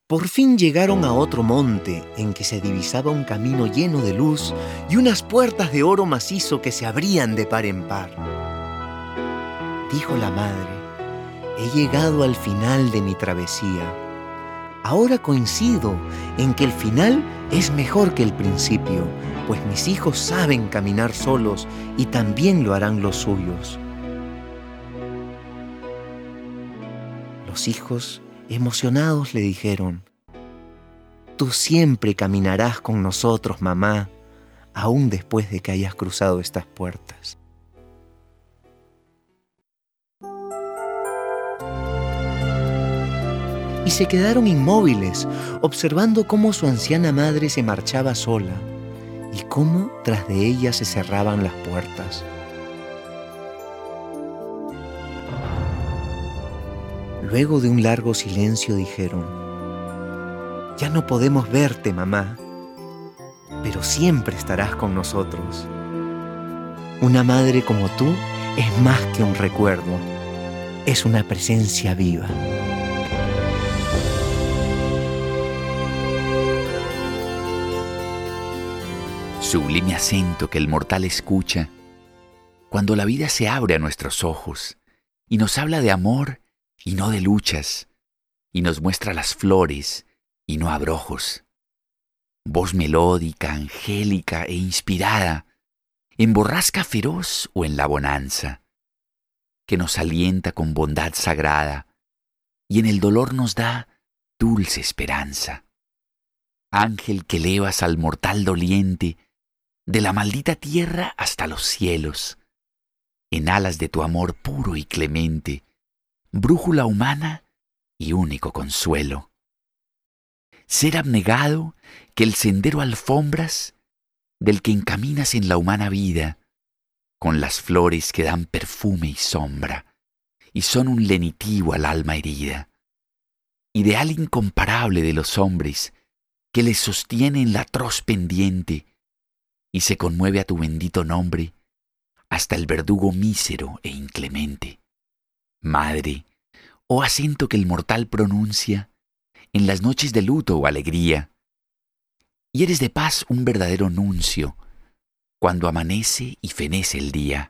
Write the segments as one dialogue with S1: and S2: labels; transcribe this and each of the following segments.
S1: Por fin llegaron a otro monte en que se divisaba un camino lleno de luz y unas puertas de oro macizo que se abrían de par en par. Dijo la madre: he llegado al final de mi travesía. Ahora coincido en que el final es mejor que el principio, pues mis hijos saben caminar solos y también lo harán los suyos. Los hijos, emocionados, le dijeron: tú siempre caminarás con nosotros, mamá, aún después de que hayas cruzado estas puertas. Y se quedaron inmóviles, observando cómo su anciana madre se marchaba sola y cómo tras de ella se cerraban las puertas. Luego de un largo silencio dijeron: ya no podemos verte, mamá, pero siempre estarás con nosotros. Una madre como tú es más que un recuerdo, es una presencia viva.
S2: Sublime acento que el mortal escucha cuando la vida se abre a nuestros ojos y nos habla de amor y no de luchas, y nos muestra las flores y no abrojos. Voz melódica, angélica e inspirada, en borrasca feroz o en la bonanza, que nos alienta con bondad sagrada y en el dolor nos da dulce esperanza. Ángel que elevas al mortal doliente de la maldita tierra hasta los cielos, en alas de tu amor puro y clemente, brújula humana y único consuelo. Ser abnegado que el sendero alfombras del que encaminas en la humana vida, con las flores que dan perfume y sombra, y son un lenitivo al alma herida. Ideal incomparable de los hombres, que les sostiene en la atroz pendiente, y se conmueve a tu bendito nombre hasta el verdugo mísero e inclemente. Madre, oh acento que el mortal pronuncia en las noches de luto o alegría, y eres de paz un verdadero nuncio cuando amanece y fenece el día.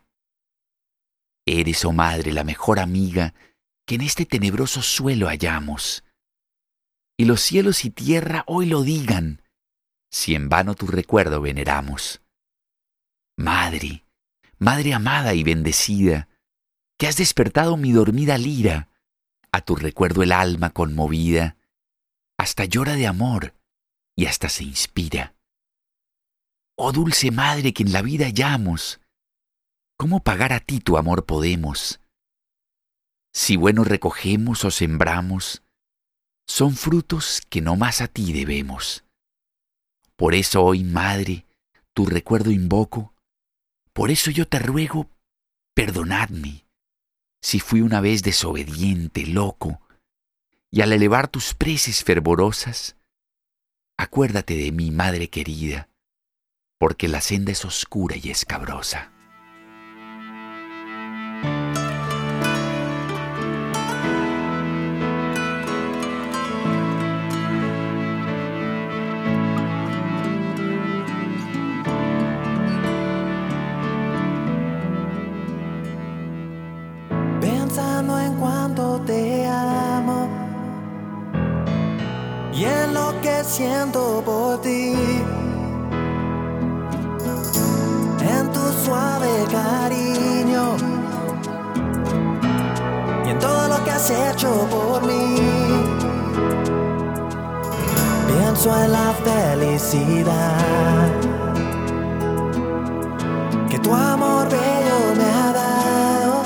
S2: Eres, oh madre, la mejor amiga que en este tenebroso suelo hallamos, y los cielos y tierra hoy lo digan, si en vano tu recuerdo veneramos. Madre, madre amada y bendecida, que has despertado mi dormida lira, a tu recuerdo el alma conmovida, hasta llora de amor y hasta se inspira. Oh dulce madre que en la vida hallamos, ¿cómo pagar a ti tu amor podemos? Si bueno recogemos o sembramos, son frutos que no más a ti debemos. Por eso hoy, madre, tu recuerdo invoco, por eso yo te ruego, perdonadme, si fui una vez desobediente, loco, y al elevar tus preces fervorosas, acuérdate de mí, madre querida, porque la senda es oscura y escabrosa.
S3: Pensando en cuánto te amo y en lo que siento por ti, en tu suave cariño y en todo lo que has hecho por mí. Pienso en la felicidad que tu amor bello me ha dado,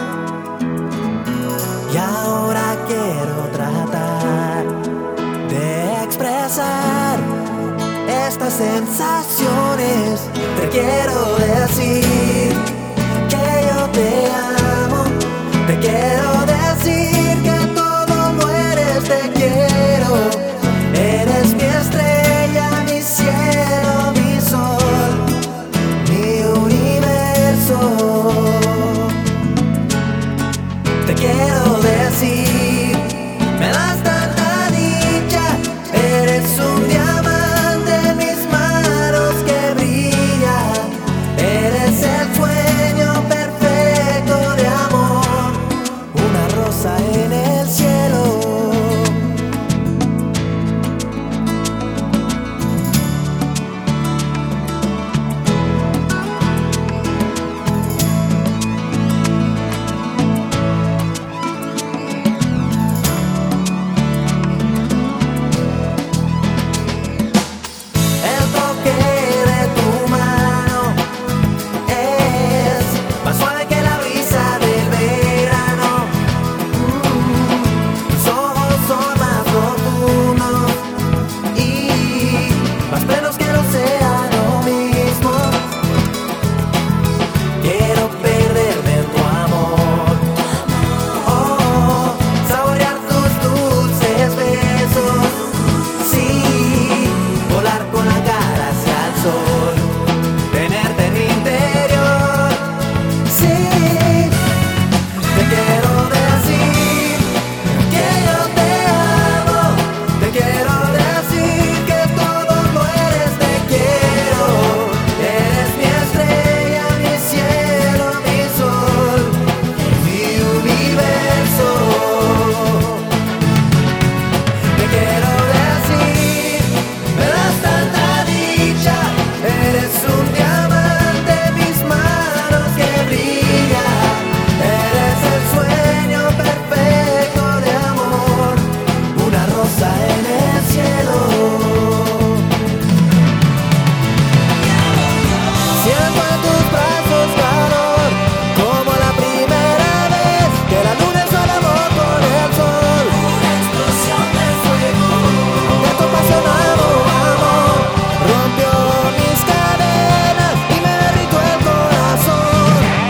S3: y ahora quiero tratar de expresar estas sensaciones. Te quiero decir que yo te amo, te quiero decir que todo lo eres, te quiero. Eres mi estrella, mi cielo, mi sol, mi universo. Te quiero decir, me das tanta dicha rosa en el cielo. Siento en tus brazos calor, como la primera vez que la luna hizo el amor con el sol. Una explosión de fuego, de tu apasionado amor, rompió mis cadenas y me derritió el corazón.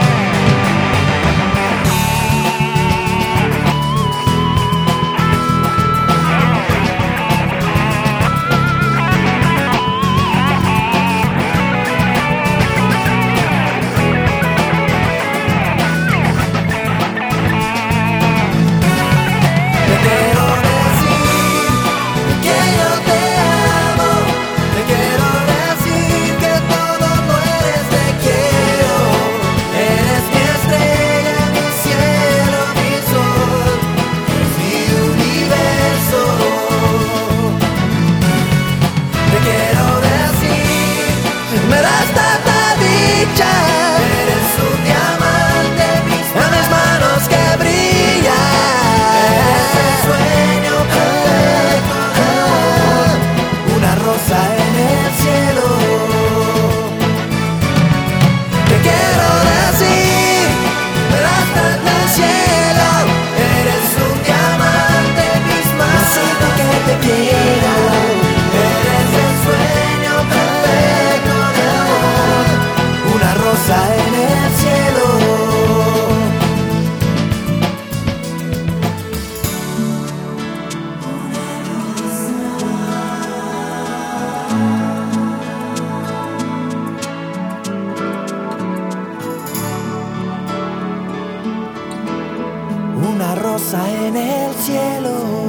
S3: Te quiero decir que yo te amo, te quiero decir que todo no eres, te quiero. Eres mi estrella, mi cielo, mi sol, mi universo. Te quiero decir, me das tanta dicha. Eres un diamante en mis manos que brilla. Eres el sueño perfecto, una rosa en el cielo. Te quiero decir, me das tanto cielo. Eres un diamante en mis manos, siento que te quiero. Eres el sueño perfecto de amor, una rosa en el cielo. Una rosa en el cielo.